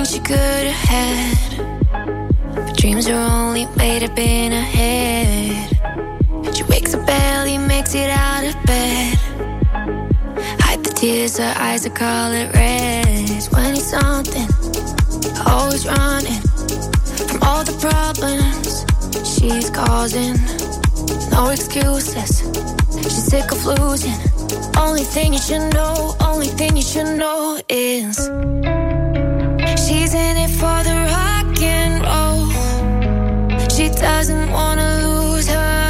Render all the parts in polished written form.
things you could have had, but dreams are only made up in her head. She wakes up early, makes it out of bed, hide the tears, her eyes are color red. 20-something, always running from all the problems she's causing. No excuses, she's sick of losing. Only thing you should know, only thing you should know is she's in it for the rock and roll. She doesn't wanna lose her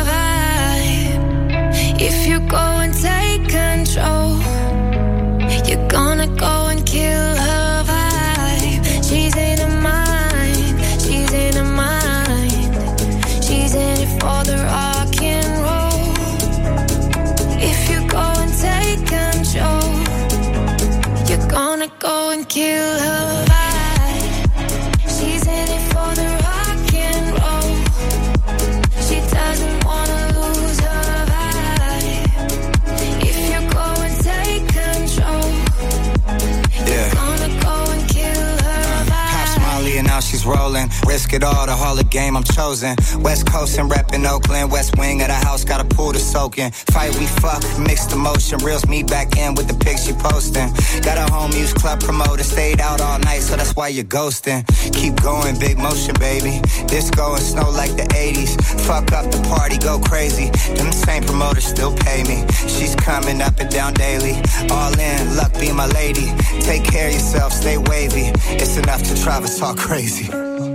vibe. If you go and take control, you're gonna go and kill her vibe. She's in her mind, she's in her mind. She's in it for the rock and roll. If you go and take control, you're gonna go and kill her vibe. She's in it for the rock and roll. She doesn't wanna lose her vibe. If you go and take control, you're gonna go and kill her vibe. Pop Smiley and now she's rolling. Risk it all, the Hall of Game, I'm chosen. West Coast and reppin' Oakland. West wing of the house, got a pool to soak in. Fight, we fuck, mixed emotion. Reels me back in with the pics she posting. Got a home use club promoter. Stayed out all night, so that's why you're ghosting. Keep going, big motion, baby. Disco and snow like the 80s. Fuck up the party, go crazy. Them same promoters still pay me. She's coming up and down daily. All in, luck be my lady. Take care of yourself, stay wavy. It's enough to drive us all crazy.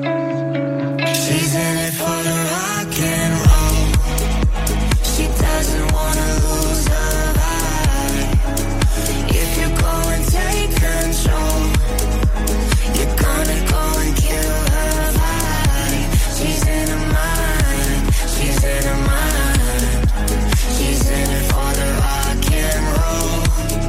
She's in it for the rock and roll. She doesn't wanna lose her vibe. If you go and take control, you're gonna go and kill her vibe. She's in her mind, she's in her mind. She's in it for the rock and roll.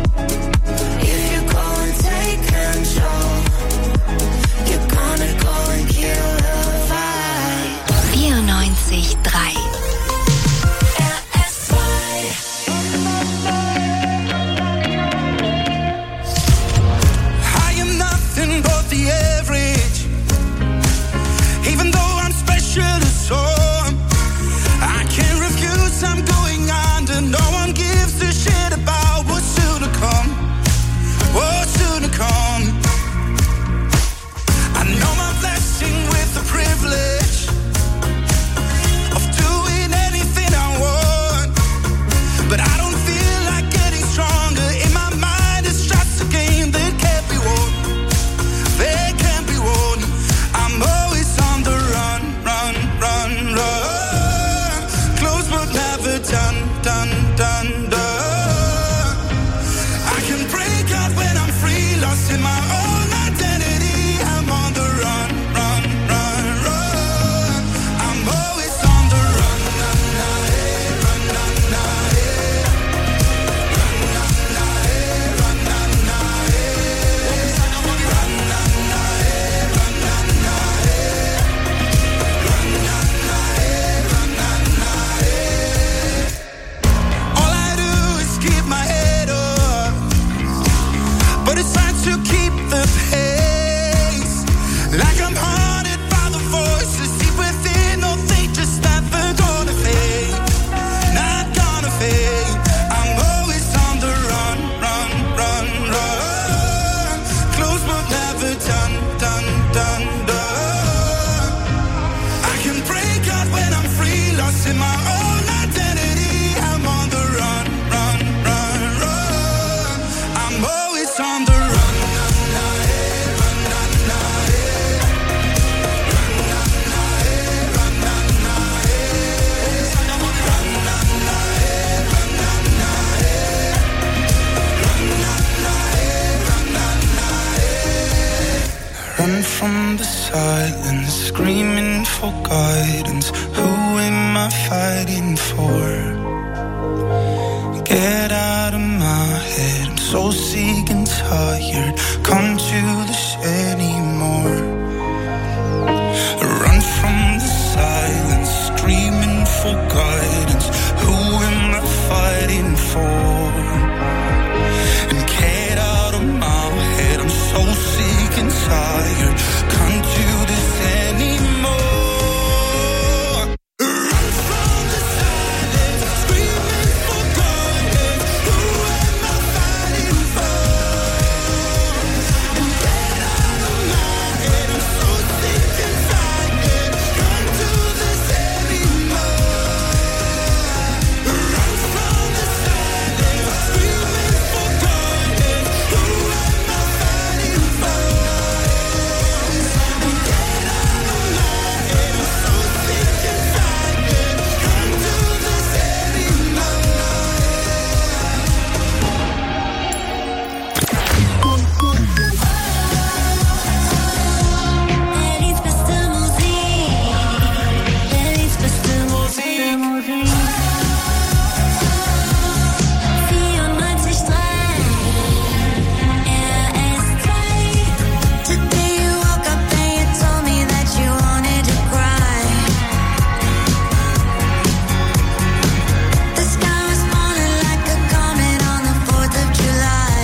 If you go and take control, you're gonna go and kill her vibe. 94.3 I am nothing but the average, even though I'm special to some. I can't refuse, I'm going under. No one gives a shit about what's soon to come. What's soon to come. I know my blessing with the privilege of doing anything I want, but I don't feel like getting stronger. In my mind, it's just a game that can't be won. They can't be won. I'm always on the run, run, run, run. Close but never done, done, done, done. I can break out when I'm free, lost in my own identity. I'm on the run, run, run, run. I'm always on the run, run, run, run, run, all I do is keep my head up, but it's time to keep the pace. Like I'm haunted by the voices deep within. No, they just never gonna fade. Not gonna fade. I'm always on the run, run, run, run. Close but never done, done, done, done. I can break out when I'm free, lost in my own identity. I'm on the run, run, run, run. I'm always on the run. Run from the silence, screaming for guidance. Who am I fighting for? Get out of my head, I'm so sick and tired. Come to this anymore. Run from the silence, screaming for guidance. Who am I fighting for? And get out of my head, I'm so sick and tired. come to this anymore. Run from the silence, screaming for guidance. Who am I fighting for? Get out of my head, I'm so sick and tired. Come to this anymore. Run from the silence, screaming for guidance. Who am I fighting for? Get out of my head, I'm so sick and tired. Come to this anymore. Berlins beste Musik. Berlins beste Musik. 94.3 RS2. Today you woke up and you told me that you wanted to cry. The sky was falling like a comet on the 4th of July.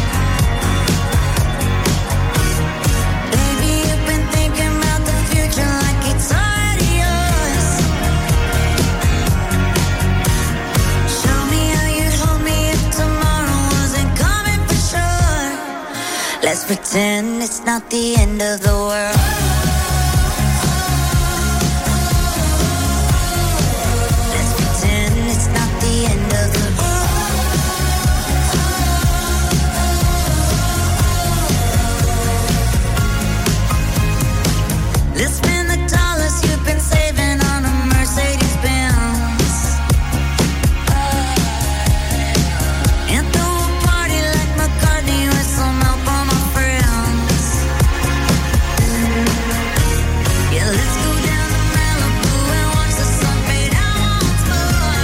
Baby, you've been thinking about the future like it's already yours. Show me how you'd hold me if tomorrow wasn't coming for sure. Let's pretend it's not the end of the world. Let's pretend it's not the end of the world. Let's spend the dollars you've been saving on a Mercedes Benz. And throw a party like McCartney with some help from my friends. Yeah, let's go down to Malibu and watch the sun fade out once more.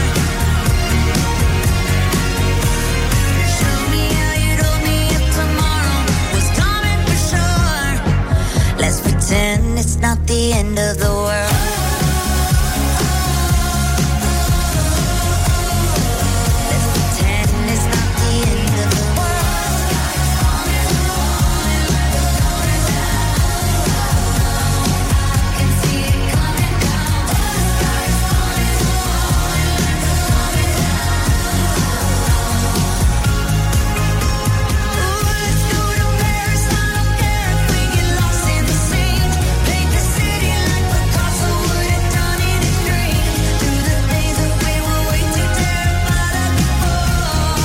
Show me how you'd hold me if tomorrow was coming for sure. Let's pretend it's not the end of the world. Let's pretend it's not the end of the world. Can see it coming down. Ooh, let's go to Paris. I don't care if we get lost in the scene. Paint the city like Picasso would have done in his dream. Through the days that we were way too terrified of before.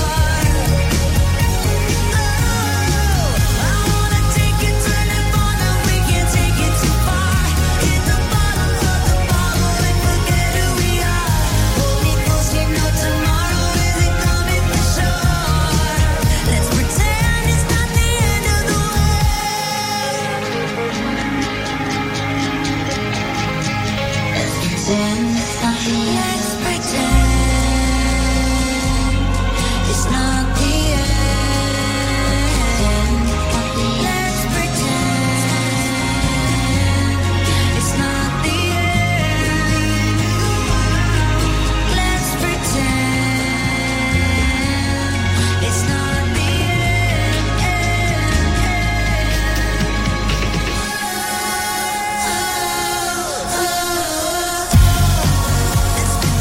Oh, I wanna take you to Nirvana. We can't take it too far. Hit the bottom of the bottle and forget who we are. Hold me close, you know tomorrow isn't coming for sure. Let's pretend it's not the end of the world. Let's pretend it's not the end. Let's pretend it's not the end. Let's pretend it's not the end. Let's pretend it's not the end.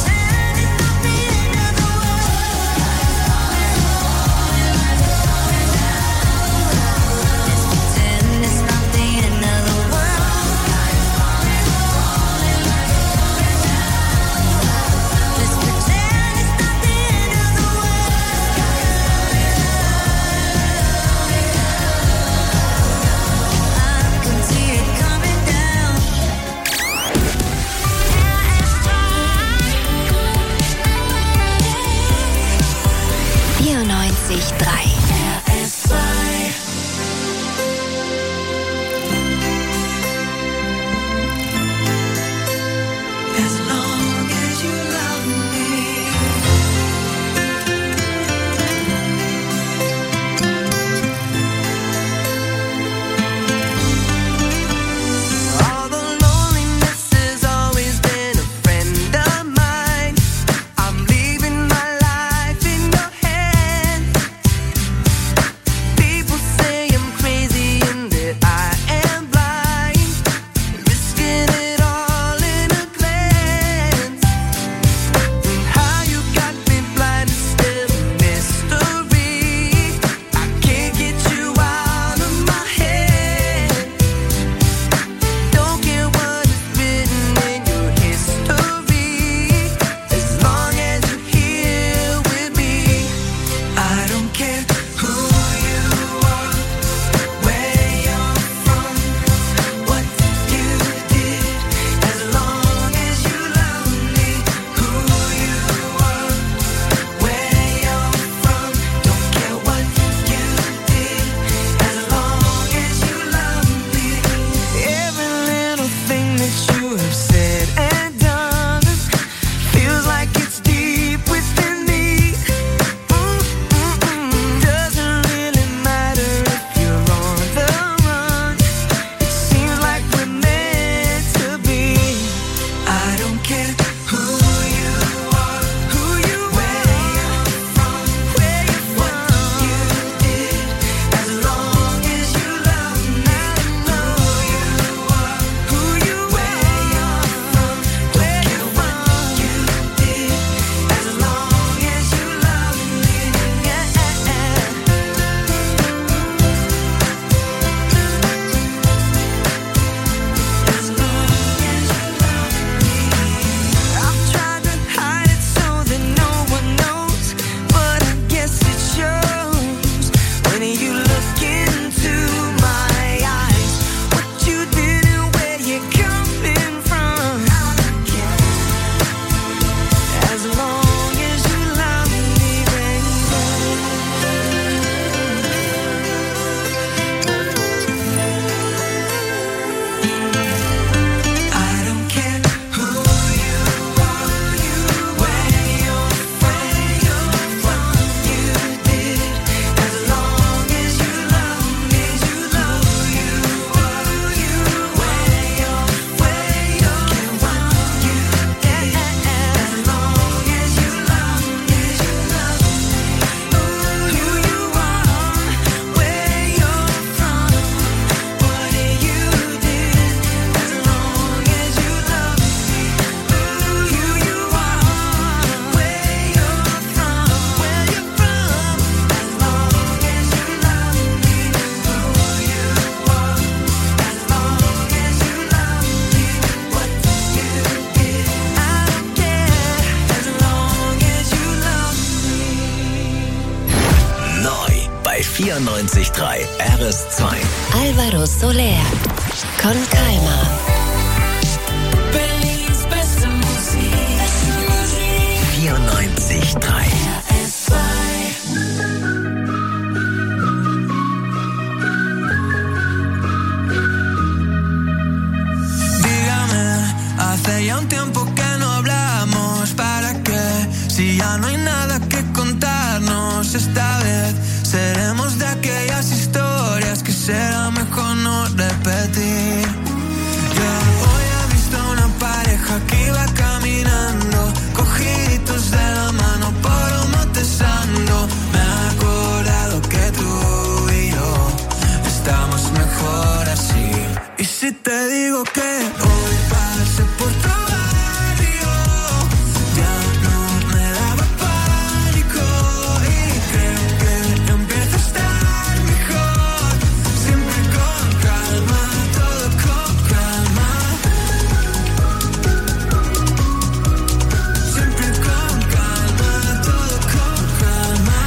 94.3 RS2. Álvaro Soler. Con Calma. Berlins beste Musik. 94.3 Hace ya un tiempo que no hablamos, ¿para qué? Si ya no hay nada que contarnos, esta vez seremos de aquellas historias que será mejor no repetir. Yo hoy he visto una pareja que iba caminando, cogiditos de la mano por un Montesano. Me he acordado que tú y yo estamos mejor así. Y si te digo que hoy pasé por tu barrio, ya no me daba pánico y creo que empieza a estar mejor. Siempre con calma, todo con calma. Siempre con calma, todo con calma.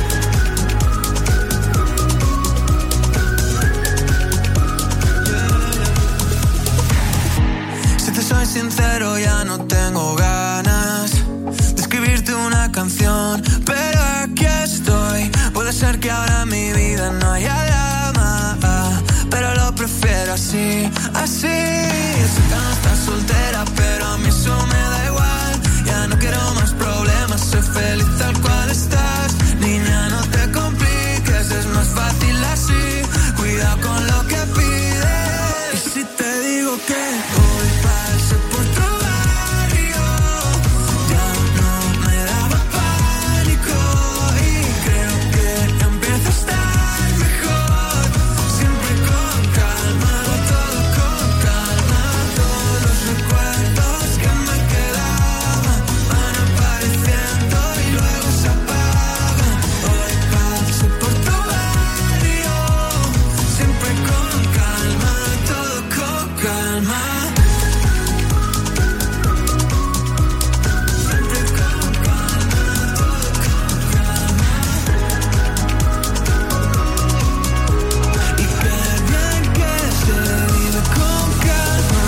Si te soy sincero, ya no tengo ganas de escribirte una canción, pero aquí estoy. Puede ser que ahora en mi vida no haya drama, pero lo prefiero así, así. Yo sé que no estás soltera, pero a mí eso me da igual. Ya no quiero más problemas, soy feliz tal cual estás. Niña, no te compliques, es más fácil así. Cuidado con lo que pides. Y si te digo que hoy pasé por tu barrio, ya no me daba pánico y creo que empieza a estar mejor. Siempre con calma, todo con calma. Todos los recuerdos que me quedaban van apareciendo y luego se apagan. Hoy pasé por tu barrio, siempre con calma, todo con calma. Y qué bien que se vive con calma.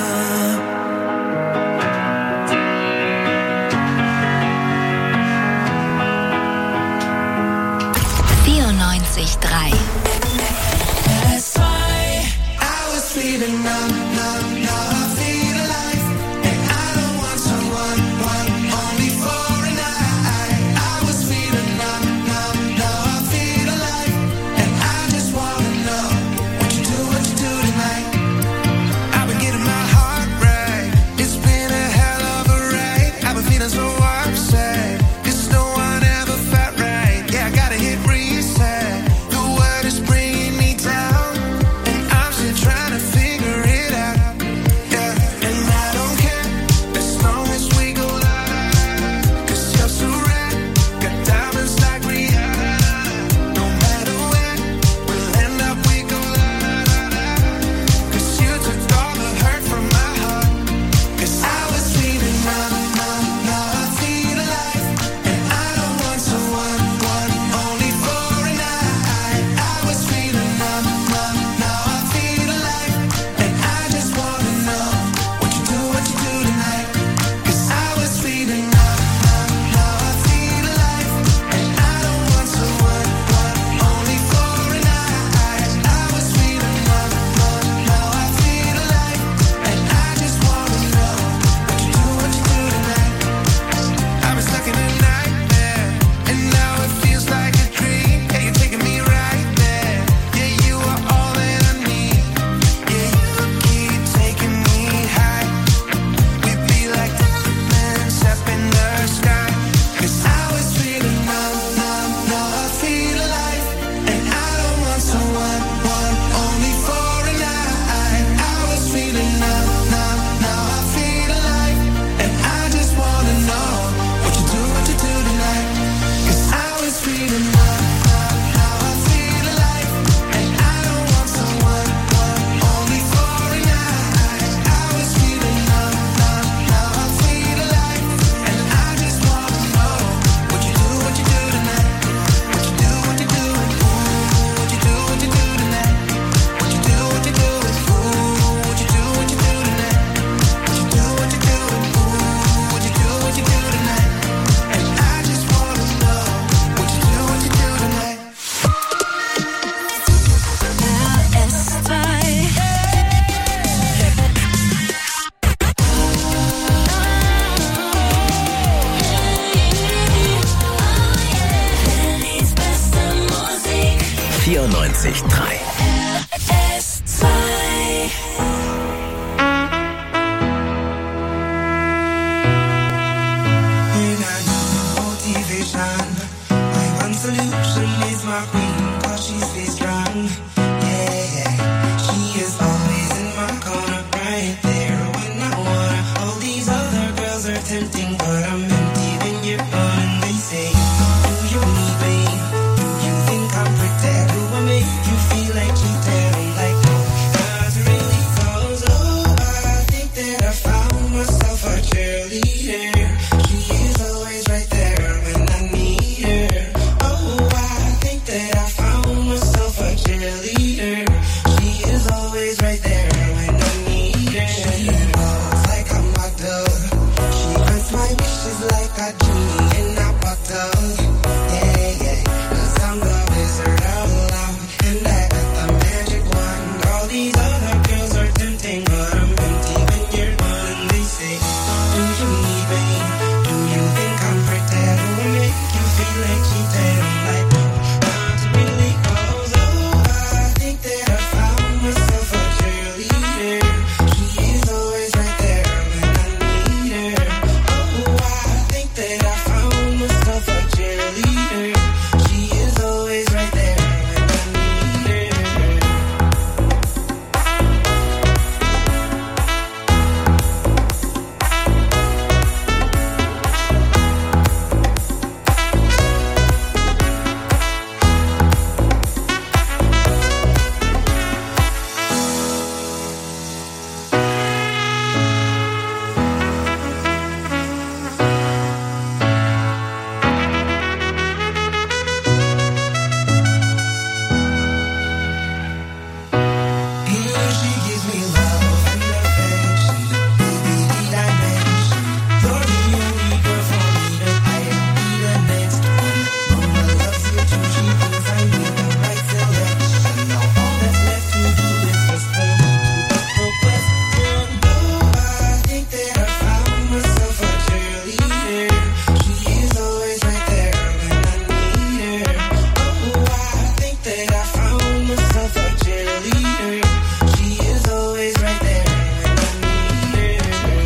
94.3 I was feeling numb, now I feel alive. And I don't want someone, only for a night. I was feeling numb, now I feel alive. And I just wanna know what you do tonight. I've been getting my heart right. It's been a hell of a ride. I've been feeling so upset, 'cause no one ever felt right. Yeah, I gotta hit reset. The world is bringing me down, and I'm still trying to figure it out. 94.3 RS2. My one solution is my queen, 'cause she stays strong. Yeah, yeah. She is always in my corner, right there when I wanna. All these other girls are tempting, but I'm empty when you're gone. And they say, do you need me? Do you think I'm pretty? Do I make you feel like cheating? I'm like, no, not really, 'cause I think that I found myself a cheerleader. She is always right there when I need her. I think that I found myself a cheerleader. She is always right there when I need her. She walks like a model. She grants my wishes like a genie in a bottle. Yeah, yeah. 'Cause I'm the wizard of love, and I got the magic wand. All these other girls are tempting, but I'm empty when you're gone. And they say, do you need me? Do you think I'm pretty? Do I make you feel like cheating? I'm like, no, not really, 'cause I think that I found myself a cheerleader. She is always right there when I need her. I think that I found myself a cheerleader. She is always right there when I need her. She gives me love and affection, baby, need I mention? You're the only girl for me that I be the next one. Mama loves you too, she thinks I made the right selection. Now all that's left to do is just for me to propose. I think that I found myself a cheerleader. She is always right there when I need her. I think that I found myself a cheerleader. She is always right there when I need her.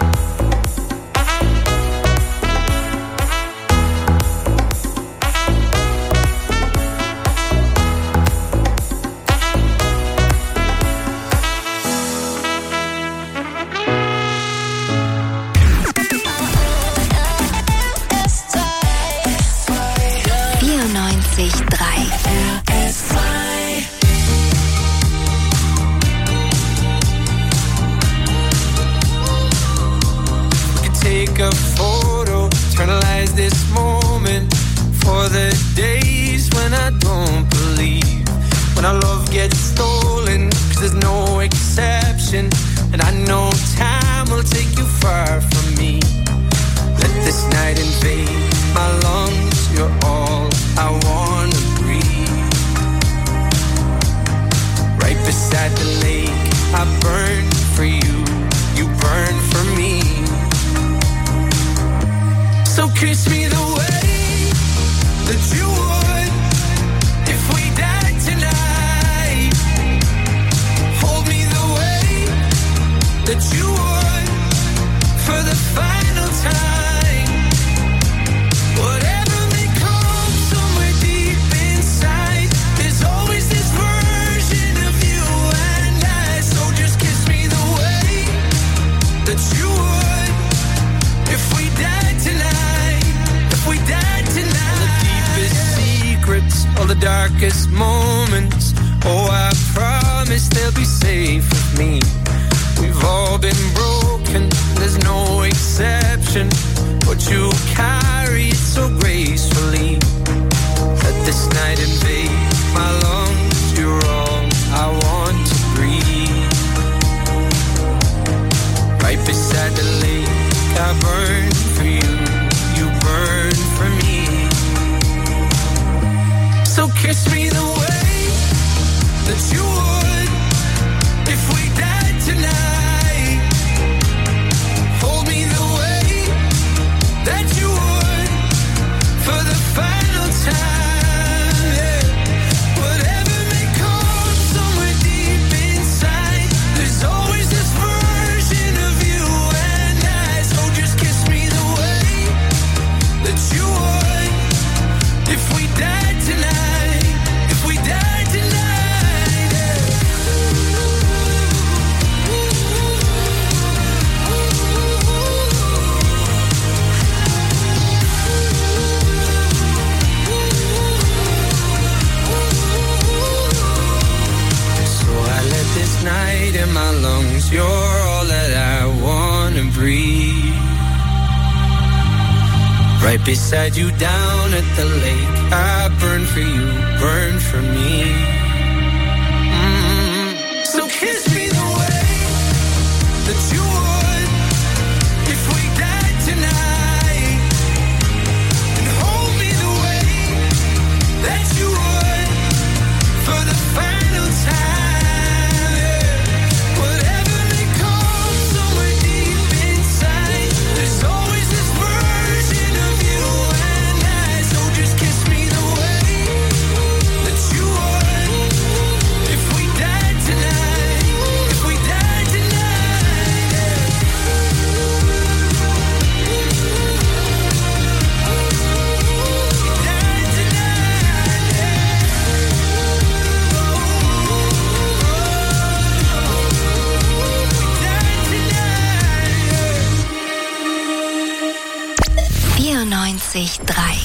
Take a photo, eternalize this moment for the days when I don't believe, when our love gets stolen, 'cause there's no exception, and I know time will take you far from me. Let this night invade my lungs, you're all I wanna breathe. Right beside the lake, I burn for you, you burn for me. So kiss me the way that you would if we died tonight. Hold me the way that you would for the final time. Whatever may come somewhere deep inside, there's always this version of you and I. So just kiss me the way that you would if we died tonight. We died tonight. All the deepest secrets, all the darkest moments. Oh, I promise they'll be safe with me. We've all been broken, there's no exception, but you carry it so gracefully. Let this night invade my lungs, you're all I want to breathe. Right beside the lake, I burn for you, you burn for me. So kiss me the way that you would if we died tonight. Hold me the way that you would for the final time. Yeah. lungs. You're all that I wanna breathe. Right beside you down at the lake, I burn for you, burn for me. So kiss me the way that you would if we died tonight, and hold me the way that you would for the final time. Whatever may come somewhere deep inside, there's always this version of you and I. So just kiss me the way that you would if we died tonight, if we died tonight. Died tonight. 94.3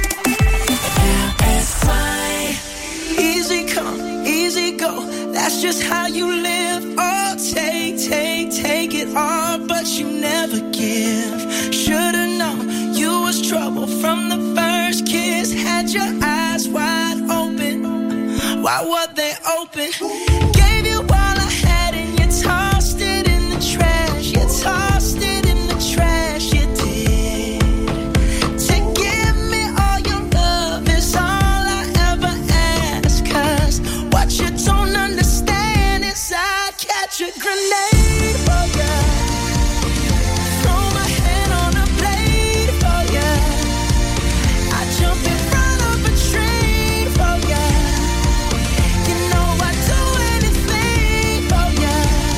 Easy come, easy go. That's just how you live. Oh, take it all, but you never give. Should've known you was trouble from the first kiss. Had your eyes wide open. Why were they open? Gave you all I had and you tossed it in the trash. You tossed it in the trash. You did. To give me all your love is all I ever ask. 'Cause what you don't understand is I'd catch a grenade for ya. Throw my head on a blade for ya. I'd jump in front of a train for ya. You know I'd do anything for ya.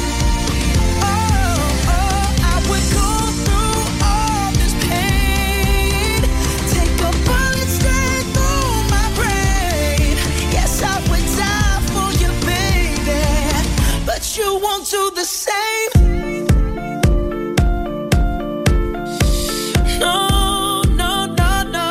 Oh, I would go through all this pain. Take a bullet straight through my brain. Yes, I would die for you, baby. But you won't do the same. No, no, no, no.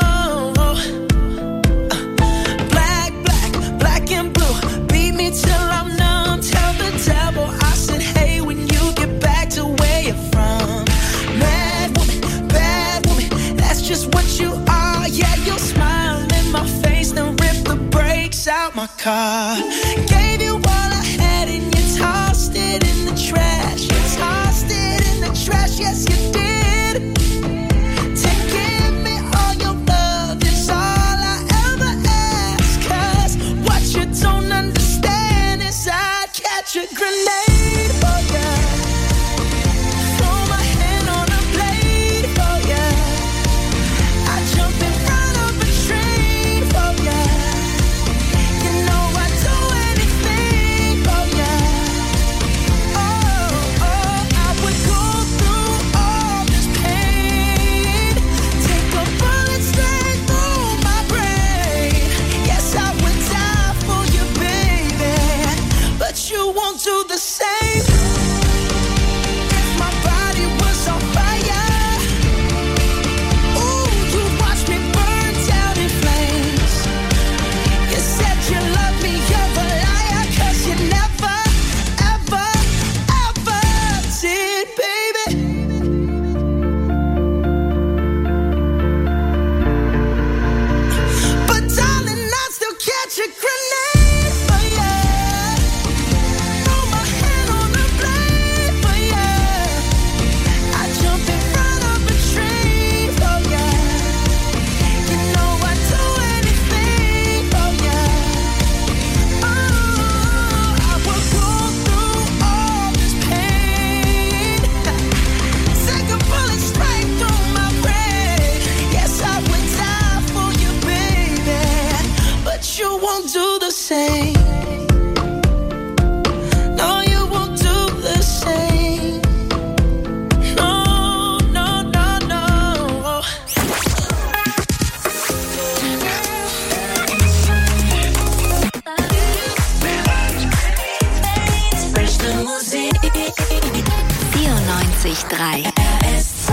Black and blue. Beat me till I'm numb. Tell the devil I said, hey, when you get back to where you're from. Mad woman, bad woman, that's just what you are. Yeah, you'll smile in my face, then rip the brakes out my car. Gave you all I had and you tossed it in the trash. You tossed it in the trash, yes you did. To give me all your love is all I ever ask. 'Cause what you don't understand is I'd catch a grenade for ya. Throw my hand on a blade for ya. I'd jump in front of a train for ya. You know I'd do anything for ya. Oh, I would go through all this pain. Take a bullet straight through my brain. Yes, I would die for you, baby. But you won't do the same. If my body was on fire, ooh, you'd watch me burn down in flames. You said you love me, you're a liar. 'Cause you never, ever, ever did, baby. But darling, I'd still catch a grenade for ya. Throw my hand on a blade for ya. I'd jump in front of a train for ya. You know I'd do anything for ya. Oh, I would go through all this pain. Take a bullet straight through my brain. Yes, I would die for you, baby. But you won't do the same. No, you won't do the same. No, no, no, no. Fresh the music. 94.3 RS2.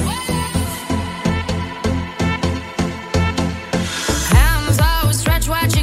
Hands always stretch, watch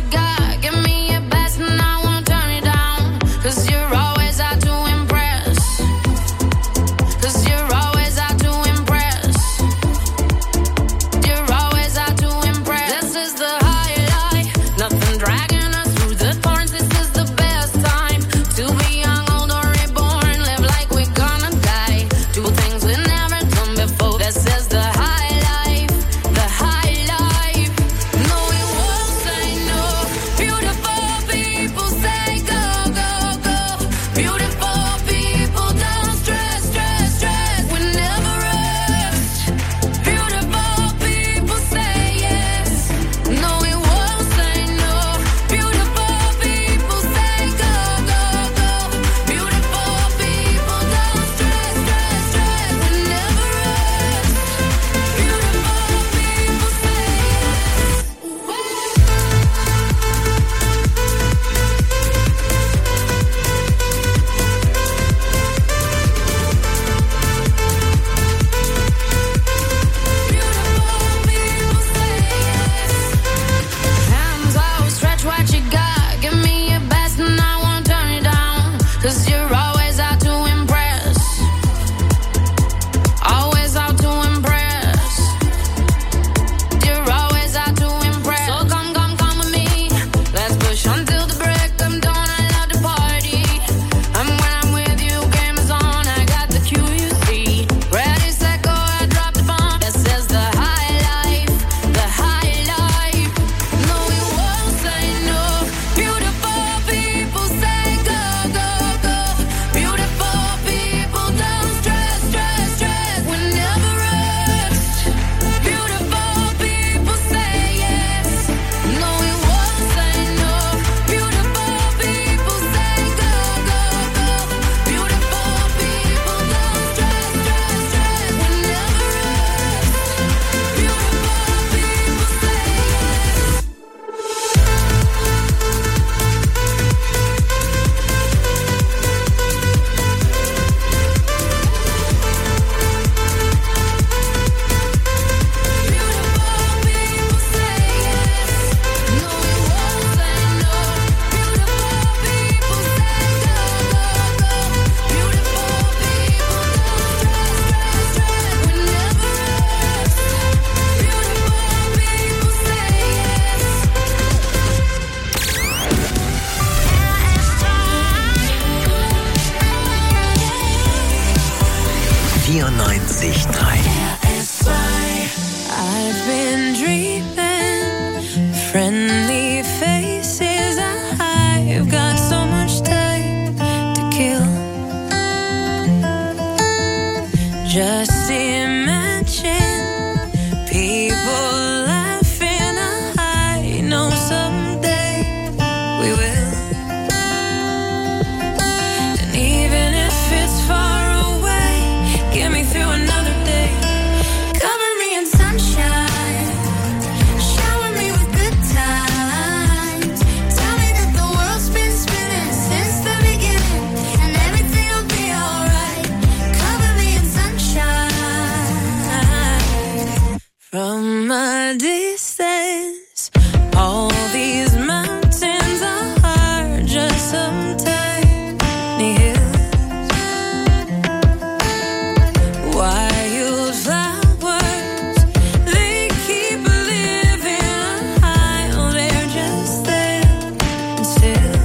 I've been dreaming, friendly faces. I've got so much time to kill. Just imagine people laughing. I know someday we will. And even if it's far away, get me through another day. Cover me in sunshine, shower me with good times. Tell me that the world's been spinning since the beginning, and everything will be alright. Cover me in sunshine. From a distance, all these mountains are just some tiny hills. Wildflowers, they keep living high. Oh, they're just there and still.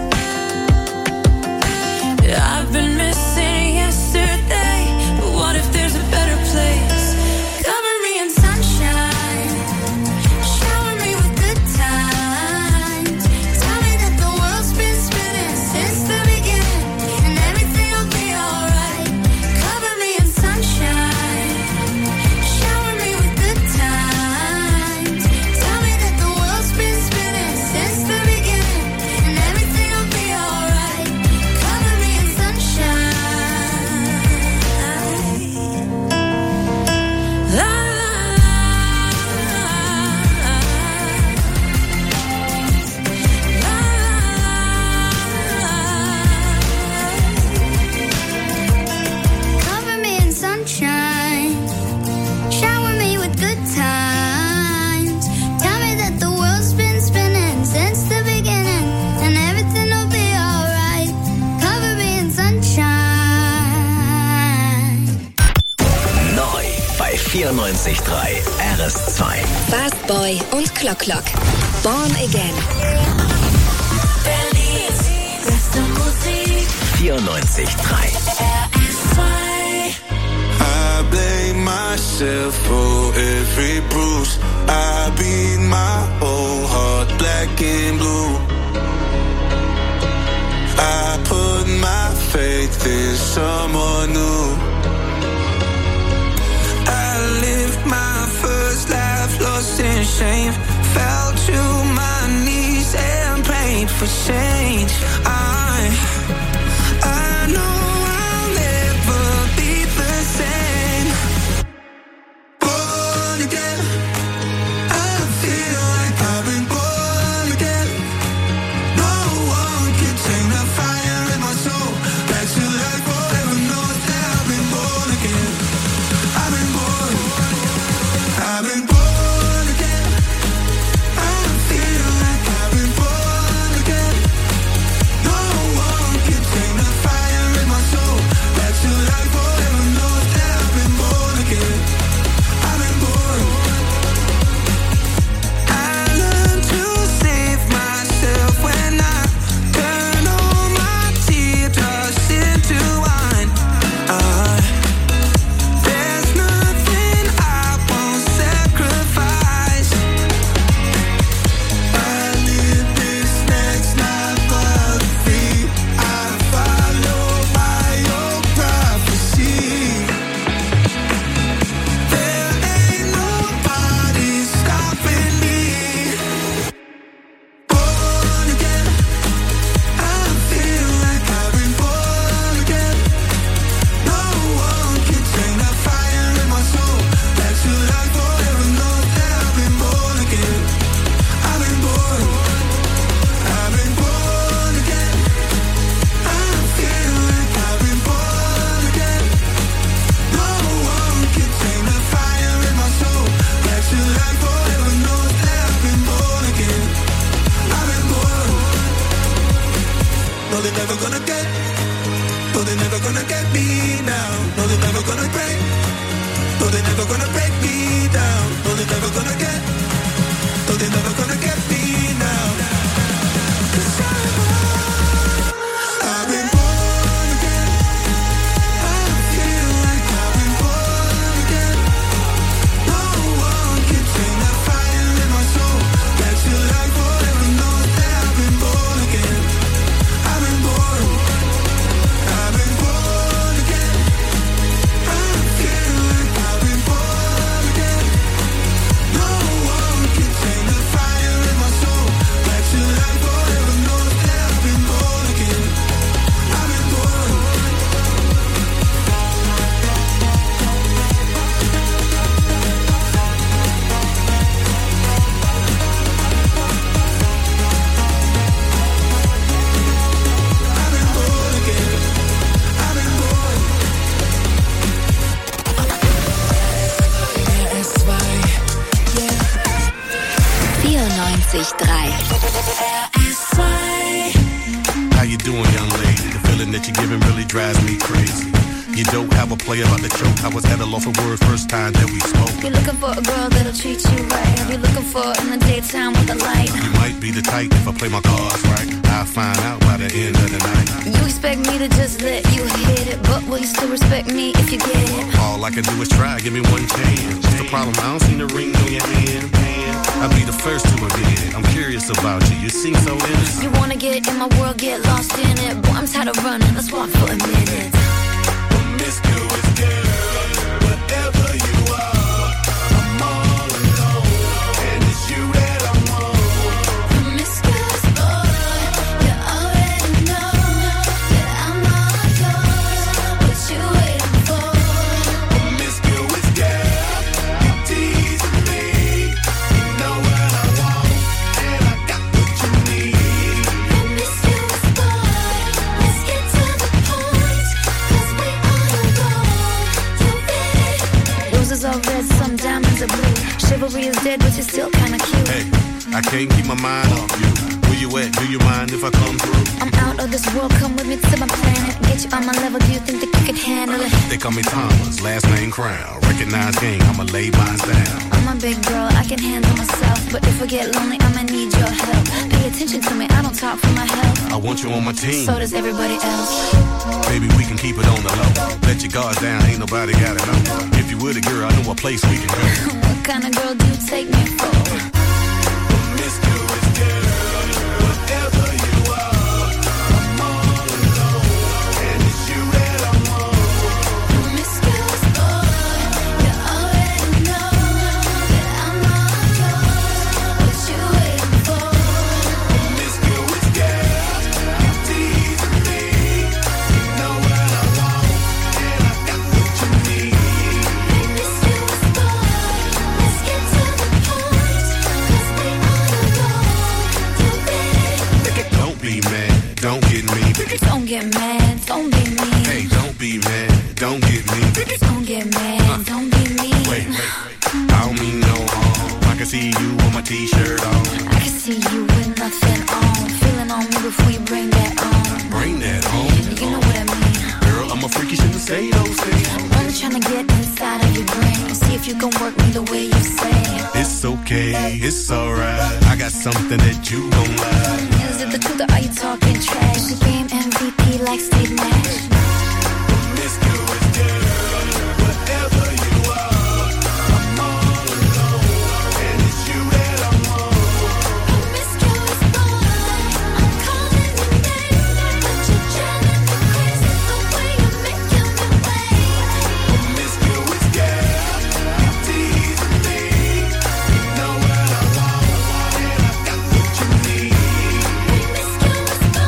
I've been missing yesterday, but what if there's a better place? Cover me in sunshine, shower me with good times. Tell me that the world's been spinning since the beginning, and everything will be alright. Cover me in sunshine, shower me with good times. Tell me that the world's been spinning since the beginning, and everything will be alright. Cover me in sunshine. La la Cover me in sunshine, shower me with good times. Tell me that the world's been spinning since the beginning, and everything will be alright. Cover me in sunshine. Neu bei 94.3 RS2. Fast Boy und Clock Clock. Born Again. Berlins beste Musik. 94.3. RS2. I blame myself for every bruise. I beat my whole heart black and blue. I put my faith in someone new. I lived my first life lost in shame. Fell to my knees and prayed for change. I know I'll never be the same. Born again, I feel like I've been born again. No one can tame the fire in my soul. Back to life forever knows that I've been born again. I've been born again. I feel like I've been born again. No drives me crazy. You don't have a play about the choke. I was at a loss for words first time that we spoke. You're looking for a girl that'll treat you right. I'll be looking for in the daytime with a light. You might be the type if I play my cards right. I'll find out by the end of the night. You expect me to just let you hit it, but will you still respect me if you get it? All I can do is try, give me one chance. What's the problem? I don't see the ring on your hand. I'll be the first to admit it. I'm curious about you. You seem so innocent. You wanna get in my world, get lost in it. Boy, I'm tired of running. Let's walk for a minute. Promiscuous girl, whatever you are, I'm all alone, and it's you that I want. Promiscuous boy, you already know that I'm all yours. What you waiting for? Promiscuous girl, you teasing me. You know what I want, and I got what you need. Promiscuous boy, let's get to the point, 'cause we all go. You ready? Roses are red, some diamonds are blue. Chivalry is dead, but you're still kinda cute. Hey, I can't keep my mind off you. Where you at? Do you mind if I come through? I'm out of this world, come with me to my planet. Get you on my level, do you think that you could handle it? They call me Thomas, last name Crown. Recognize game, I'ma lay mine down. I'm a big girl, I can handle myself. But if I get lonely, I'ma need your help. Pay attention to me, I don't talk for my health. I want you on my team. So does everybody else. Baby, we can keep it on the low. Let your guards down, ain't nobody gotta know. If you were the girl, I know a place we can go. What kind of girl do you take me for? Promiscuous girl, whatever you are, I'm all alone, and it's you that I want. Promiscuous boy, you already know that I'm all yours. What you waiting for? Promiscuous girl, you teasing me. You know what I want, and I got what you need. Promiscuous boy, let's get to the point, 'cause we all go. You ready? Don't be mad, don't get me. Don't get mad, don't be mean. Hey, don't be mad, don't get me. Don't get mad, don't be mean. Wait, I don't mean no harm. I can see you with my t-shirt on. I can see you with nothing on. Feeling on me before you bring that on. Bring that home. You know what I mean. Girl, I'm a freak, you shouldn't say those things. I'm only trying to get inside of your brain. See if you can work me the way you say. It's okay, it's alright. I got something that you gon' like. Is it the truth or are you talking trash? The game MVP like Steve Nash. Promiscuous girl, whatever you are, I'm all alone, and it's you that I want. Promiscuous boy, I'm calling your name, but you're driving me crazy the way you're making me wait. Promiscuous girl, you teasing me. You know what I want, and I got what you need. Promiscuous boy,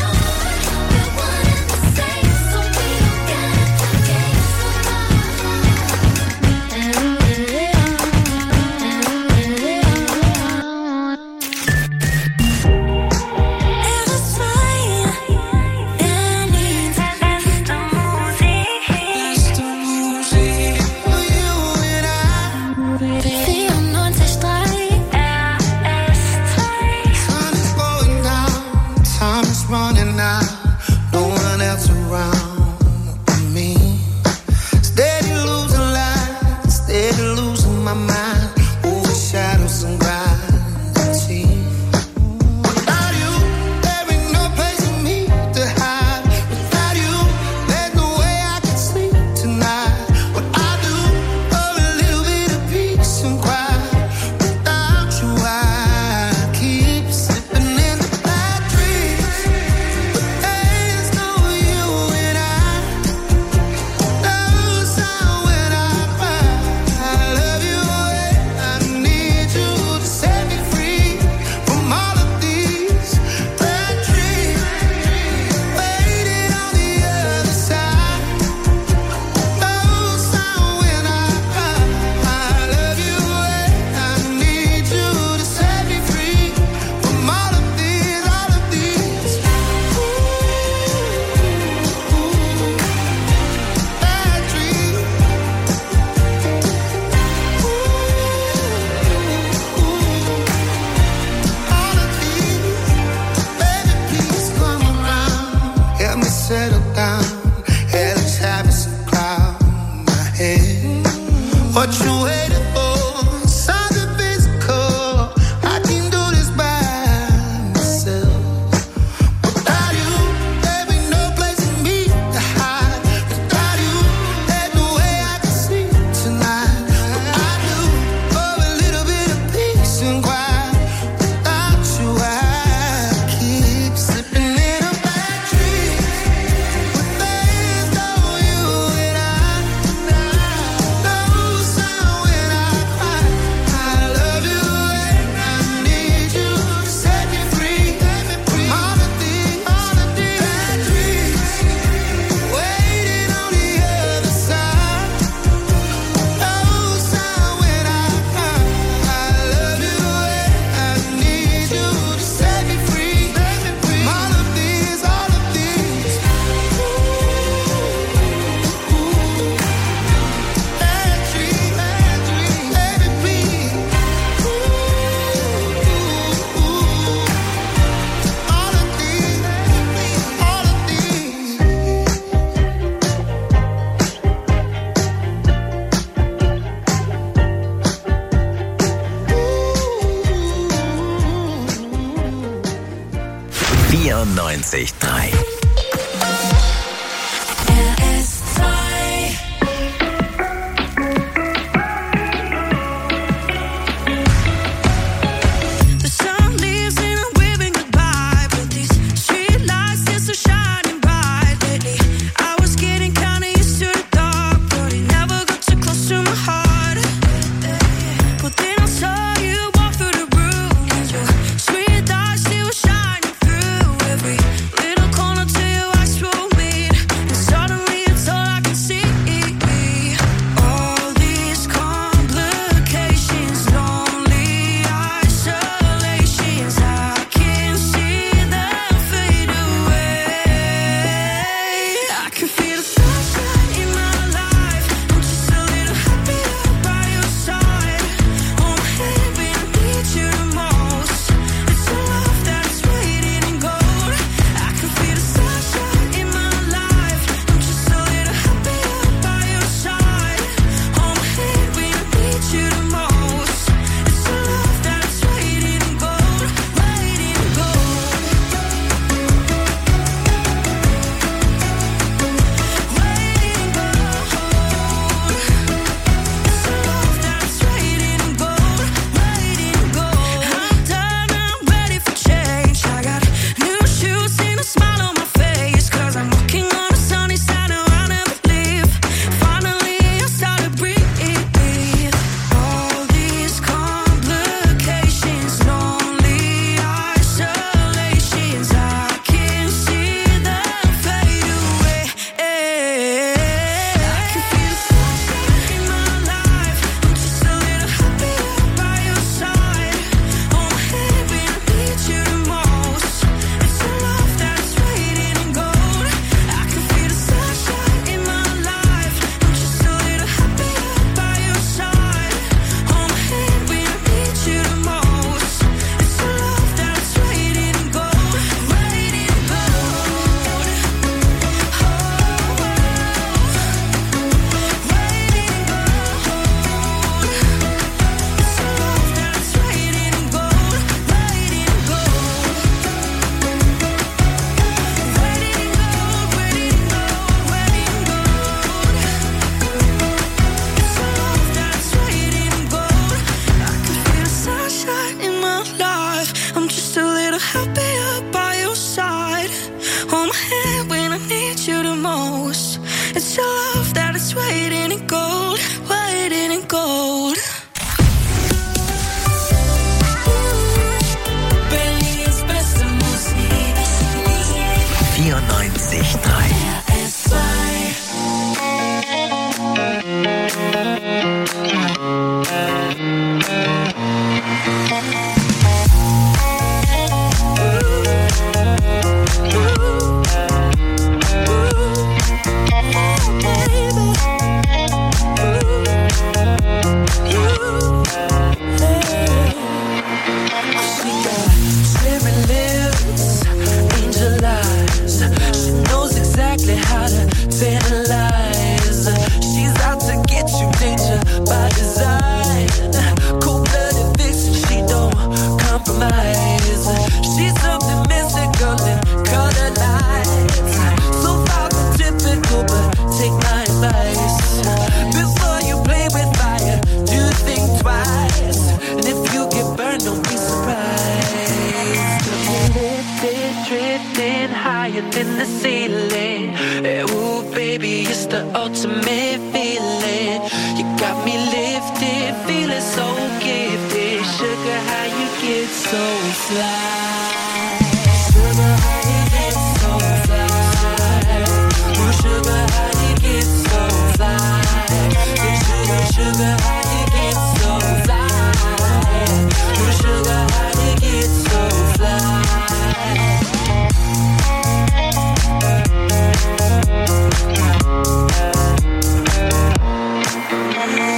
94.3.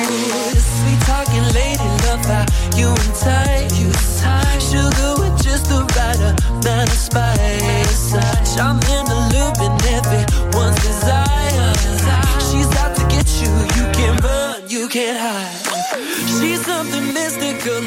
You and tight, sugar with just the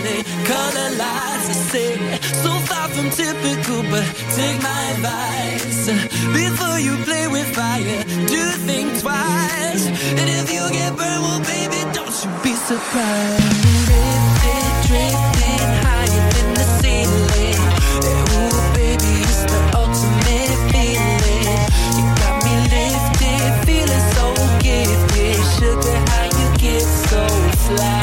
feeling. Color lights, I say, so far from typical, but take my advice. Before you play with fire, do think twice. And if you get burned, well, baby, don't you be surprised. Drifting higher than the ceiling. Ooh, baby, it's the ultimate feeling. You got me lifted, feeling so gifted. Sugar, how you get so fly?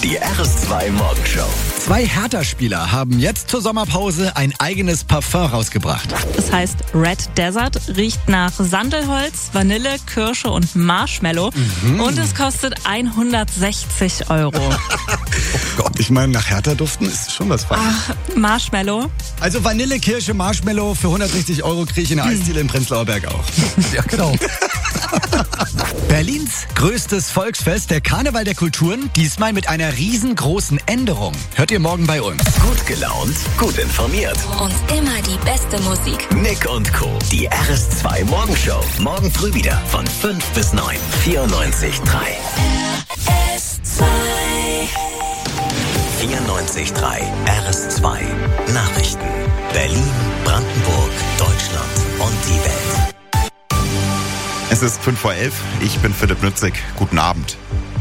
Die RS2 Morgenshow. 2 Hertha-Spieler haben jetzt zur Sommerpause ein eigenes Parfum rausgebracht. Das heißt Red Desert, riecht nach Sandelholz, Vanille, Kirsche und Marshmallow. Und es kostet 160 €. Oh Gott, ich meine, nach Hertha duften ist schon was Feines. Ach, Marshmallow. Also Vanille, Kirsche, Marshmallow für 160 € kriege ich in der Eisdiele in Prenzlauer Berg auch. Ja, genau. Berlins größtes Volksfest, der Karneval der Kulturen, diesmal mit einer riesengroßen Änderung. Hört ihr morgen bei uns. Gut gelaunt, gut informiert. Und immer die beste Musik. Nick und Co. Die RS2 Morgenshow. Morgen früh wieder von 5 bis 9. 94,3. RS2. 94,3. RS2. Nachrichten. Berlin, Brandenburg, Deutschland und die Welt. Es ist 5:11 Uhr. Ich bin Philipp Nützig. Guten Abend.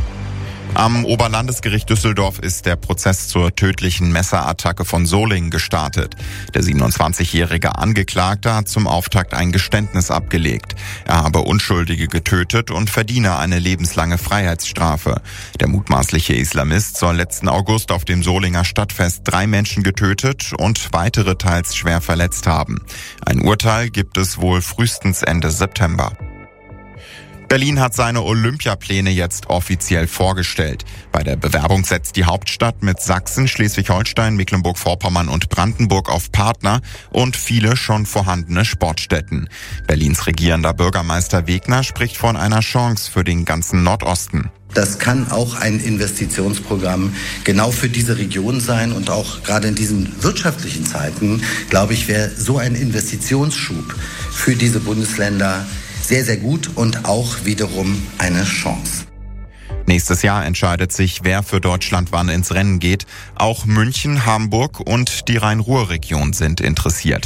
Am Oberlandesgericht Düsseldorf ist der Prozess zur tödlichen Messerattacke von Solingen gestartet. Der 27-jährige Angeklagte hat zum Auftakt ein Geständnis abgelegt. Er habe Unschuldige getötet und verdiene eine lebenslange Freiheitsstrafe. Der mutmaßliche Islamist soll letzten August auf dem Solinger Stadtfest 3 Menschen getötet und weitere teils schwer verletzt haben. Ein Urteil gibt es wohl frühestens Ende September. Berlin hat seine Olympiapläne jetzt offiziell vorgestellt. Bei der Bewerbung setzt die Hauptstadt mit Sachsen, Schleswig-Holstein, Mecklenburg-Vorpommern und Brandenburg auf Partner und viele schon vorhandene Sportstätten. Berlins regierender Bürgermeister Wegner spricht von einer Chance für den ganzen Nordosten. Das kann auch ein Investitionsprogramm genau für diese Region sein und auch gerade in diesen wirtschaftlichen Zeiten, glaube ich, wäre so ein Investitionsschub für diese Bundesländer sehr, sehr gut und auch wiederum eine Chance. Nächstes Jahr entscheidet sich, wer für Deutschland wann ins Rennen geht. Auch München, Hamburg und die Rhein-Ruhr-Region sind interessiert.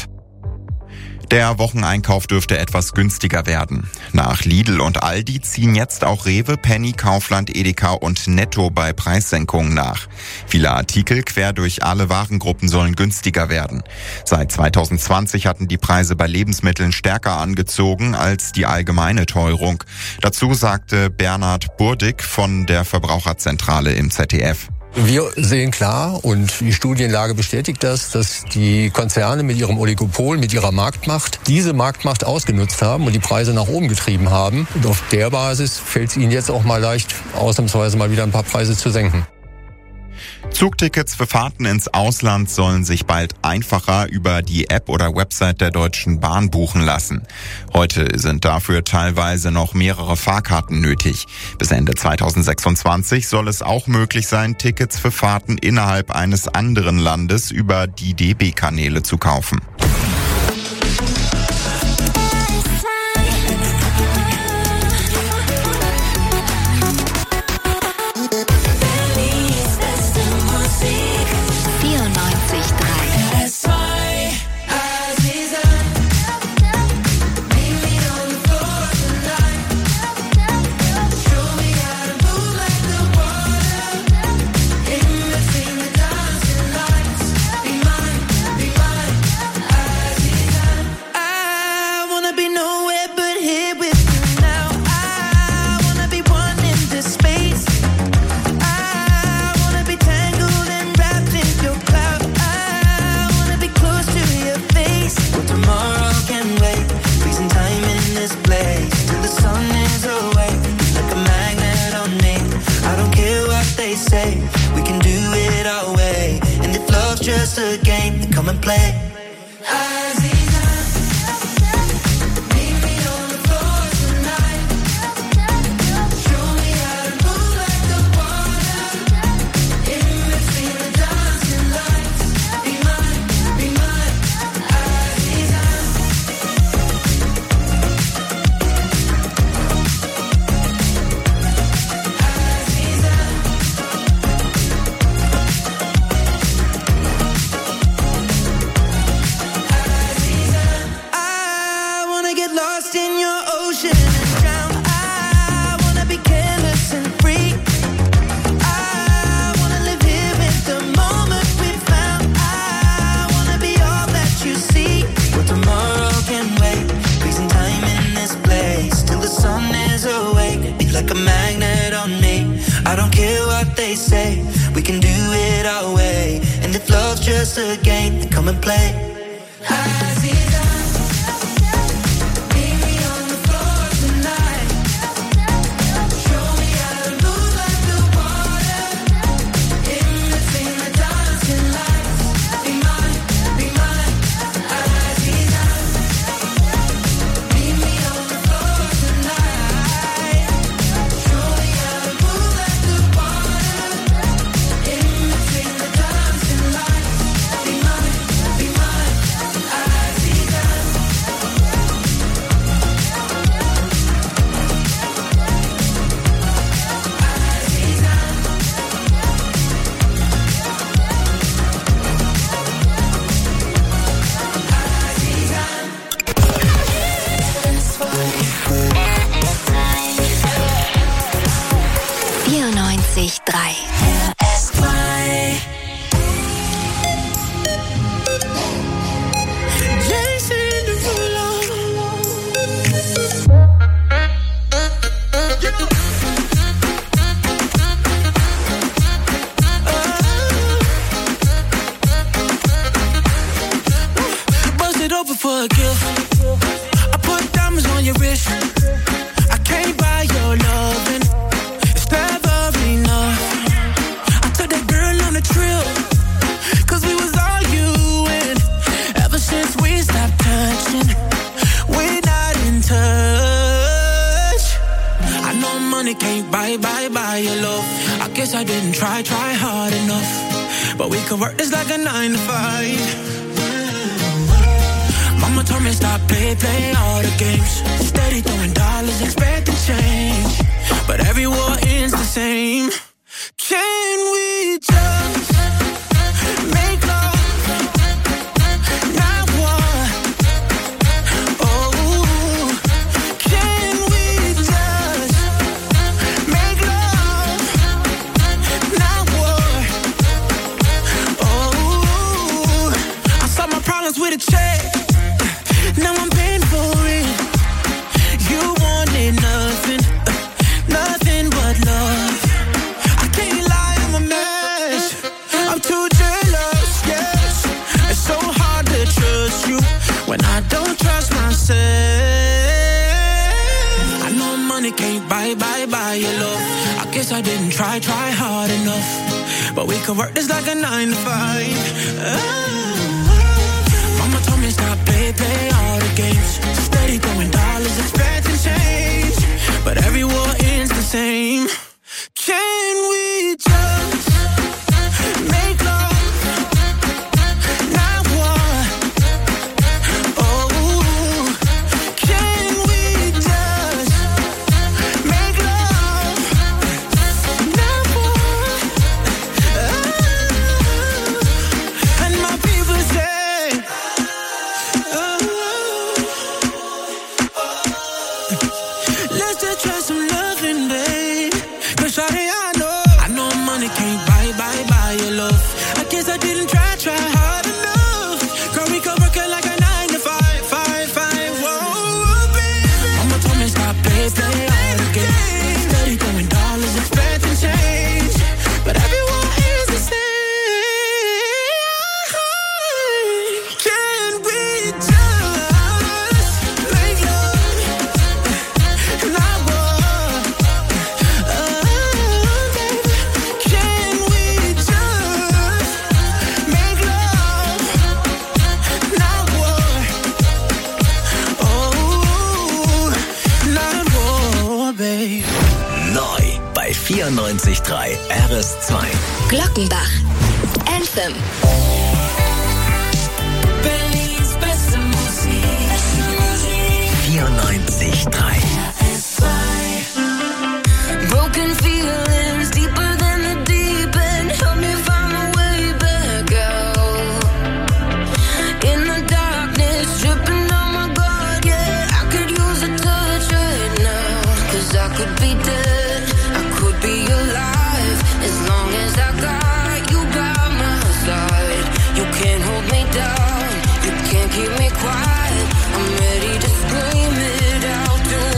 Der Wocheneinkauf dürfte etwas günstiger werden. Nach Lidl und Aldi ziehen jetzt auch Rewe, Penny, Kaufland, Edeka und Netto bei Preissenkungen nach. Viele Artikel quer durch alle Warengruppen sollen günstiger werden. Seit 2020 hatten die Preise bei Lebensmitteln stärker angezogen als die allgemeine Teuerung. Dazu sagte Bernhard Burdig von der Verbraucherzentrale im ZDF. Wir sehen klar, und die Studienlage bestätigt das, dass die Konzerne mit ihrem Oligopol, mit ihrer Marktmacht, diese Marktmacht ausgenutzt haben und die Preise nach oben getrieben haben. Und auf der Basis fällt es ihnen jetzt auch mal leicht, ausnahmsweise mal wieder ein paar Preise zu senken. Zugtickets für Fahrten ins Ausland sollen sich bald einfacher über die App oder Website der Deutschen Bahn buchen lassen. Heute sind dafür teilweise noch mehrere Fahrkarten nötig. Bis Ende 2026 soll es auch möglich sein, Tickets für Fahrten innerhalb eines anderen Landes über die DB-Kanäle zu kaufen. Just a game, then come and play. like a magnet on me. I don't care what they say, we can do it our way. And if love's just a game, then come and play. Bei 94.3 RS2. Glockenbach. Anthem. Berlins beste Musik. 94.3. Broken feelings deeper than the deep end. Help me find my way back out. In the darkness, dripping on my guard, yeah. I could use a touch right now. 'Cause I could be dead, I could be alive. As long as I got you by my side. You can't hold me down, you can't keep me quiet. I'm ready to scream it out.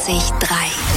94.3.